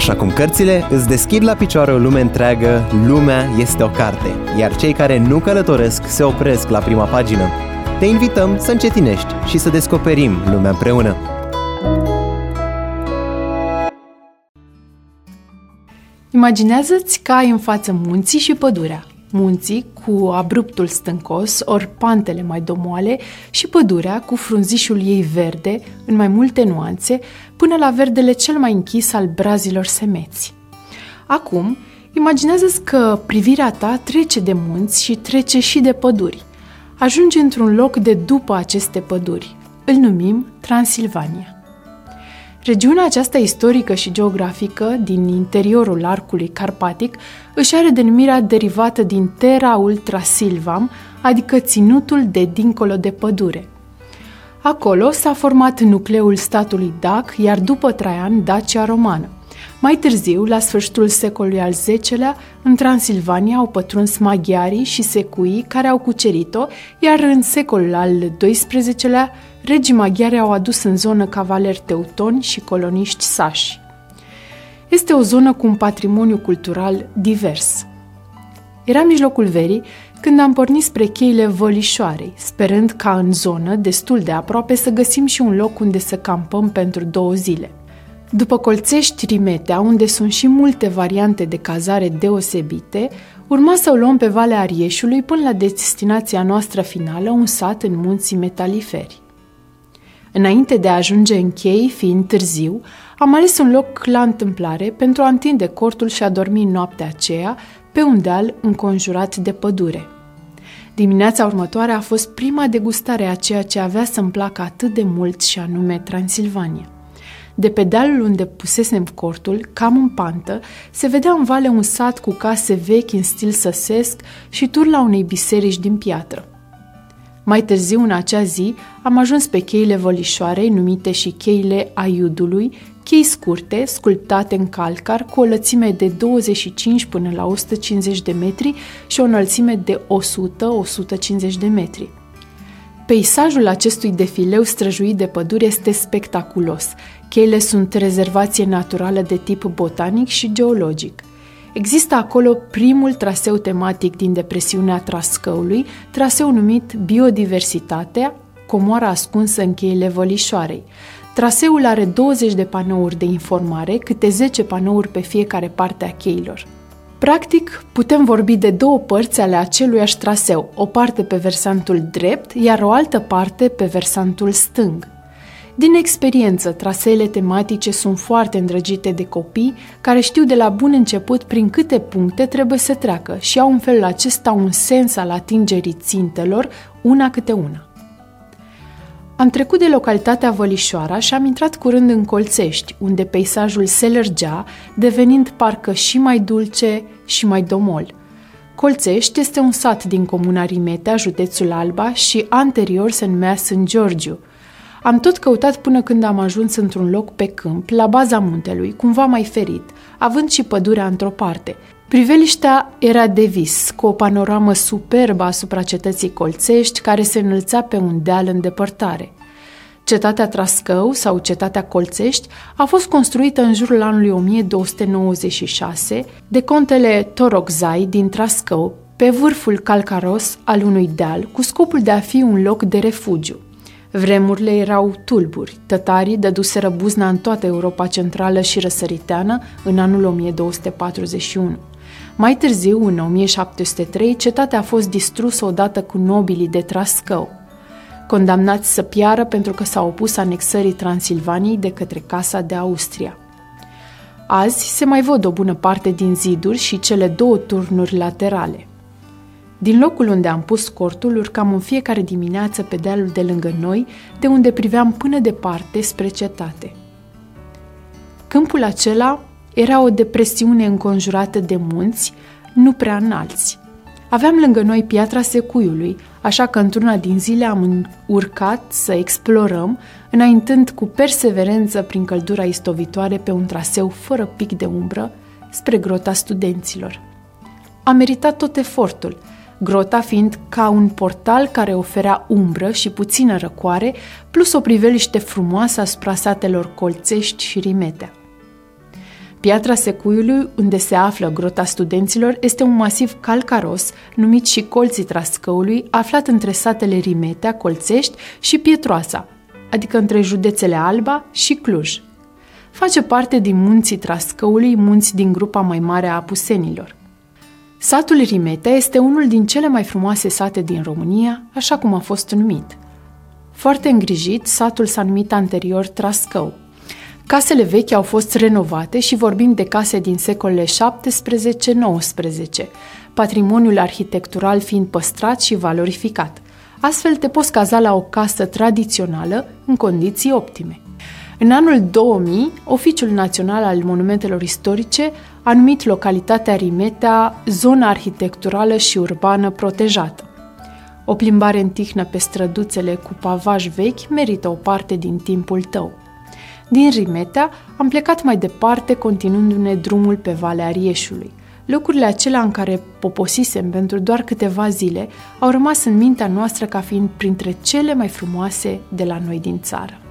Așa cum cărțile îți deschid la picioare o lume întreagă, lumea este o carte, iar cei care nu călătoresc se opresc la prima pagină. Te invităm să încetinești și să descoperim lumea împreună. Imaginează-ți că ai în față munții și pădurea. Munții cu abruptul stâncos, ori pantele mai domoale, și pădurea cu frunzișul ei verde, în mai multe nuanțe, până la verdele cel mai închis al brazilor semeți. Acum, imaginează-ți că privirea ta trece de munți și trece și de păduri. Ajungi într-un loc de după aceste păduri. Îl numim Transilvania. Regiunea aceasta istorică și geografică din interiorul arcului carpatic își are denumirea derivată din Terra Ultra Silvam, adică ținutul de dincolo de pădure. Acolo s-a format nucleul statului Dac, iar după Traian, Dacia romană. Mai târziu, la sfârșitul secolului al X-lea, în Transilvania au pătruns maghiarii și secuii care au cucerit-o, iar în secolul al XII-lea, regii maghiari au adus în zonă cavaleri teutoni și coloniști sași. Este o zonă cu un patrimoniu cultural divers. Era mijlocul verii când am pornit spre cheile Vălișoarei, sperând ca în zonă, destul de aproape, să găsim și un loc unde să campăm pentru 2 zile. După Colțești-Rimetea, unde sunt și multe variante de cazare deosebite, urma să o luăm pe Valea Arieșului până la destinația noastră finală, un sat în munții Metaliferi. Înainte de a ajunge în chei, fiind târziu, am ales un loc la întâmplare pentru a întinde cortul și a dormi noaptea aceea pe un deal înconjurat de pădure. Dimineața următoare a fost prima degustare a ceea ce avea să-mi placă atât de mult, și anume Transilvania. De pe dealul unde pusesem cortul, cam în pantă, se vedea în vale un sat cu case vechi în stil săsesc și turla unei biserici din piatră. Mai târziu, în acea zi, am ajuns pe cheile Vălișoarei, numite și cheile Aiudului, chei scurte, sculptate în calcar, cu o lățime de 25 până la 150 de metri și o înălțime de 100-150 de metri. Peisajul acestui defileu străjuit de pădure este spectaculos. Cheile sunt rezervație naturală de tip botanic și geologic. Există acolo primul traseu tematic din depresiunea Trascăului, traseu numit Biodiversitatea, comoara ascunsă în cheile Vălișoarei. Traseul are 20 de panouri de informare, câte 10 panouri pe fiecare parte a cheilor. Practic, putem vorbi de 2 părți ale aceluiași traseu, o parte pe versantul drept, iar o altă parte pe versantul stâng. Din experiență, traseele tematice sunt foarte îndrăgite de copii care știu de la bun început prin câte puncte trebuie să treacă și au în felul acesta un sens al atingerii țintelor, una câte una. Am trecut de localitatea Vălișoara și am intrat curând în Colțești, unde peisajul se lărgea, devenind parcă și mai dulce și mai domol. Colțești este un sat din comuna Rimetea, județul Alba, și anterior se numea Sân Georgiu. Am tot căutat până când am ajuns într-un loc pe câmp, la baza muntelui, cumva mai ferit, având și pădurea într-o parte. Priveliștea era de vis, cu o panoramă superbă asupra cetății Colțești, care se înălța pe un deal în depărtare. Cetatea Trascău, sau cetatea Colțești, a fost construită în jurul anului 1296 de contele Toroczai din Trascău, pe vârful calcaros al unui deal, cu scopul de a fi un loc de refugiu. Vremurile erau tulburi. Tătarii dăduseră buzna în toată Europa centrală și răsăriteană în anul 1241. Mai târziu, în 1703, cetatea a fost distrusă odată cu nobilii de Trascău, condamnați să piară pentru că s-au opus anexării Transilvaniei de către Casa de Austria. Azi se mai văd o bună parte din ziduri și cele 2 turnuri laterale. Din locul unde am pus cortul, urcam în fiecare dimineață pe dealul de lângă noi, de unde priveam până departe spre cetate. Câmpul acela era o depresiune înconjurată de munți, nu prea înalți. Aveam lângă noi piatra Secuiului, așa că într-una din zile am urcat să explorăm, înaintând cu perseverență prin căldura istovitoare pe un traseu fără pic de umbră, spre Grota Studenților. A meritat tot efortul, grota fiind ca un portal care oferea umbră și puțină răcoare, plus o priveliște frumoasă asupra satelor Colțești și Rimetea. Piatra Secuiului, unde se află Grota Studenților, este un masiv calcaros, numit și Colții Trascăului, aflat între satele Rimetea, Colțești și Pietroasa, adică între județele Alba și Cluj. Face parte din munții Trascăului, munți din grupa mai mare a Apusenilor. Satul Rimetea este unul din cele mai frumoase sate din România, așa cum a fost numit. Foarte îngrijit, satul s-a numit anterior Trascău. Casele vechi au fost renovate și vorbim de case din secolele 17-19, patrimoniul arhitectural fiind păstrat și valorificat. Astfel te poți caza la o casă tradițională în condiții optime. În anul 2000, Oficiul Național al Monumentelor Istorice a numit localitatea Rimetea zonă arhitecturală și urbană protejată. O plimbare în tihnă pe străduțele cu pavaj vechi merită o parte din timpul tău. Din Rimetea am plecat mai departe, continuându-ne drumul pe Valea Rieșului. Locurile acelea în care poposisem pentru doar câteva zile au rămas în mintea noastră ca fiind printre cele mai frumoase de la noi din țară.